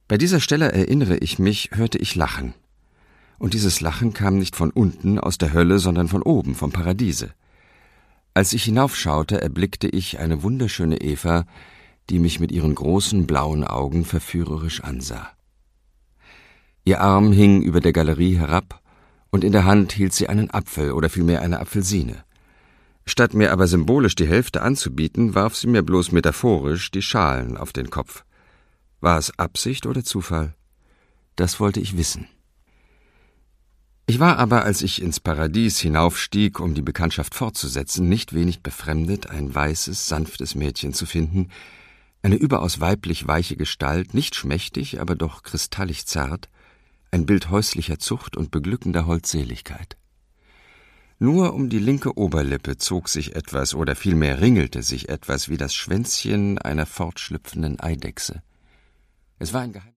Bei dieser Stelle, erinnere ich mich, hörte ich Lachen. Und dieses Lachen kam nicht von unten aus der Hölle, sondern von oben, vom Paradiese. Als ich hinaufschaute, erblickte ich eine wunderschöne Eva, die mich mit ihren großen blauen Augen verführerisch ansah. Ihr Arm hing über der Galerie herab, und in der Hand hielt sie einen Apfel oder vielmehr eine Apfelsine. Statt mir aber symbolisch die Hälfte anzubieten, warf sie mir bloß metaphorisch die Schalen auf den Kopf. War es Absicht oder Zufall? Das wollte ich wissen. Ich war aber, als ich ins Paradies hinaufstieg, um die Bekanntschaft fortzusetzen, nicht wenig befremdet, ein weißes, sanftes Mädchen zu finden, eine überaus weiblich weiche Gestalt, nicht schmächtig, aber doch kristallig zart, ein Bild häuslicher Zucht und beglückender Holdseligkeit. Nur um die linke Oberlippe zog sich etwas, oder vielmehr ringelte sich etwas wie das Schwänzchen einer fortschlüpfenden Eidechse. Es war ein